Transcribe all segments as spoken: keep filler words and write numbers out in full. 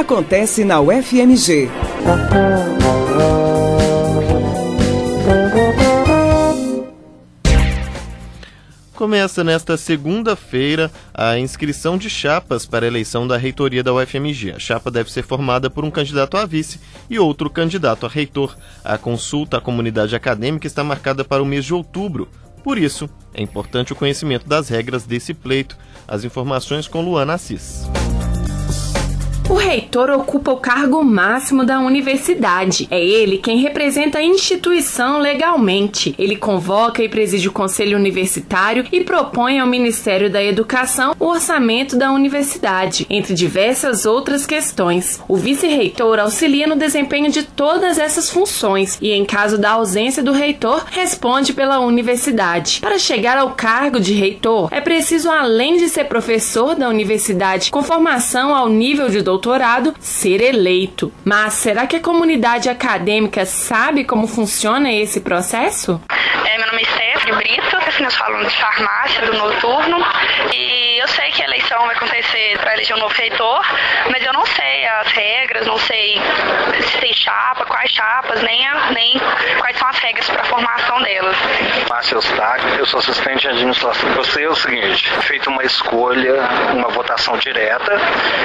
acontece na U F M G. Começa nesta segunda-feira a inscrição de chapas para a eleição da reitoria da U F M G. A chapa deve ser formada por um candidato a vice e outro candidato a reitor. A consulta à comunidade acadêmica está marcada para o mês de outubro. Por isso, é importante o conhecimento das regras desse pleito. As informações com Luana Assis. O reitor ocupa o cargo máximo da universidade. É ele quem representa a instituição legalmente. Ele convoca e preside o conselho universitário e propõe ao Ministério da Educação o orçamento da universidade, entre diversas outras questões. O vice-reitor auxilia no desempenho de todas essas funções e, em caso da ausência do reitor, responde pela universidade. Para chegar ao cargo de reitor, é preciso, além de ser professor da universidade com formação ao nível de doutorado, doutorado, ser eleito. Mas será que a comunidade acadêmica sabe como funciona esse processo? É, meu nome é Stephanie Brito, assim, nós falamos de farmácia, do noturno, e eu sei que a eleição vai acontecer para eleger um novo reitor, mas eu não sei as regras, não sei se tem chapa, quais chapas, nem, a, nem quais são as regras para a formação delas. Márcio Eustáquio, eu sou assistente de administração. Eu sei o seguinte, feita uma escolha, uma votação direta,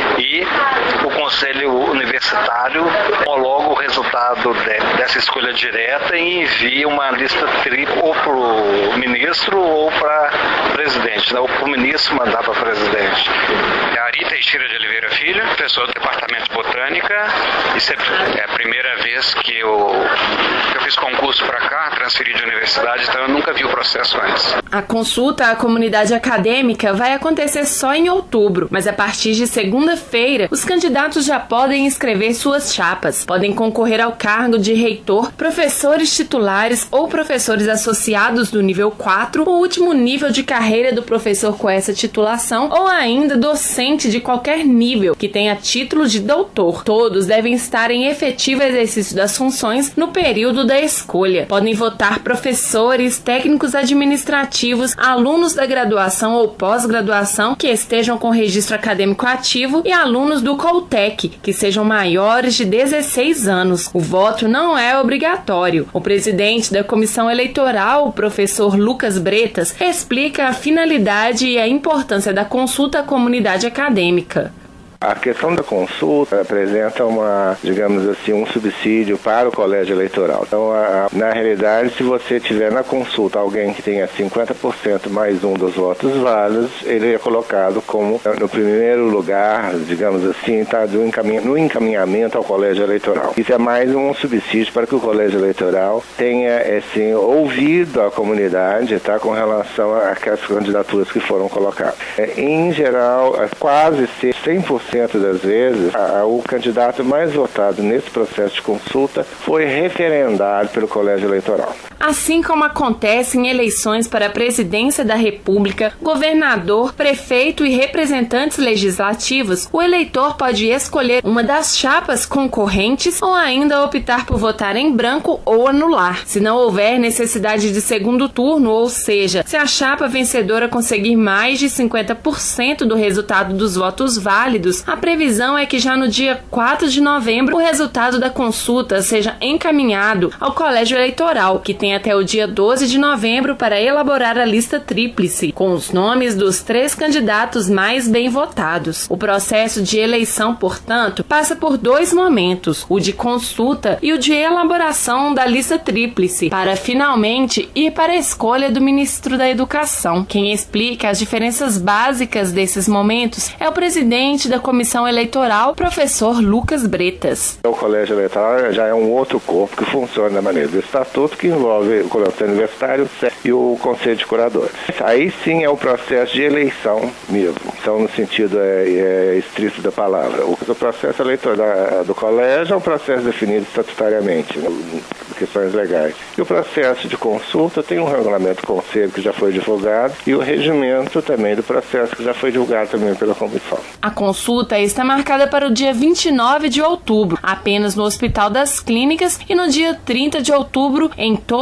e o Conselho Universitário homologa o resultado de, dessa escolha direta e envia uma lista tripla ou para o ministro ou para o presidente, não, para o ministro mandar para o presidente. É Ari Teixeira de Oliveira Filho, professor do Departamento de Botânica. Isso é a primeira vez que eu, que eu fiz concurso para cá, transferi de universidade, então eu nunca vi o processo antes. A consulta à comunidade acadêmica vai acontecer só em outubro, mas a partir de segunda-feira, os candidatos já podem inscrever suas chapas. Podem concorrer ao cargo de reitor, professores titulares ou professores associados do nível quatro, o último nível de carreira do professor com essa titulação, ou ainda docente de qualquer nível que tenha título de doutor. Todos devem estar em efetivo exercício das funções no período da escolha. Podem votar professores, técnicos administrativos, alunos da graduação ou pós-graduação que estejam com registro acadêmico ativo e alunos do Coltec, que sejam maiores de dezesseis anos. O voto não é obrigatório. O presidente da comissão eleitoral, o professor Lucas Bretas, explica a finalidade e a importância da consulta à comunidade acadêmica. A questão da consulta apresenta uma, digamos assim, um subsídio para o colégio eleitoral. Então, a, a, na realidade, se você tiver na consulta alguém que tenha cinquenta por cento mais um dos votos válidos, ele é colocado como no primeiro lugar, digamos assim, tá, do encaminha, no encaminhamento ao colégio eleitoral. Isso é mais um subsídio para que o colégio eleitoral tenha, assim, ouvido a comunidade, tá, com relação àquelas candidaturas que foram colocadas. É, em geral, quase cem por cento das vezes, a, a, o candidato mais votado nesse processo de consulta foi referendado pelo colégio eleitoral. Assim como acontece em eleições para a presidência da República, governador, prefeito e representantes legislativos, o eleitor pode escolher uma das chapas concorrentes ou ainda optar por votar em branco ou anular. Se não houver necessidade de segundo turno, ou seja, se a chapa vencedora conseguir mais de cinquenta por cento do resultado dos votos válidos, a previsão é que já no dia quatro de novembro o resultado da consulta seja encaminhado ao colégio eleitoral, que tem até o dia doze de novembro para elaborar a lista tríplice, com os nomes dos três candidatos mais bem votados. O processo de eleição, portanto, passa por dois momentos, o de consulta e o de elaboração da lista tríplice, para finalmente ir para a escolha do ministro da Educação. Quem explica as diferenças básicas desses momentos é o presidente da Comissão Eleitoral, professor Lucas Bretas. O colégio eleitoral já é um outro corpo que funciona da maneira do estatuto, que envolve o colégio universitário e o conselho de curadores. Aí sim é o processo de eleição mesmo, então no sentido é, é estrito da palavra. O, o processo eleitoral do colégio é um processo definido estatutariamente, né, questões legais. E o processo de consulta tem um regulamento do conselho que já foi divulgado e o regimento também do processo que já foi divulgado também pela comissão. A consulta está marcada para o dia vinte e nove de outubro, apenas no Hospital das Clínicas, e no dia trinta de outubro em todo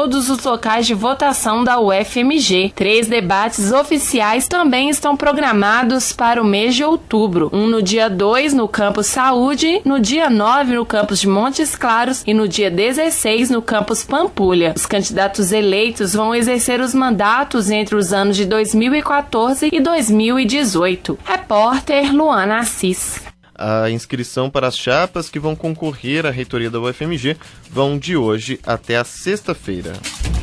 todos os locais de votação da U F M G. Três debates oficiais também estão programados para o mês de outubro. Um no dia dois no campus Saúde, no dia nove no campus de Montes Claros e no dia dezesseis no campus Pampulha. Os candidatos eleitos vão exercer os mandatos entre os anos de dois mil e quatorze e dois mil e dezoito. Repórter Luana Assis. A inscrição para as chapas que vão concorrer à reitoria da U F M G vão de hoje até a sexta-feira.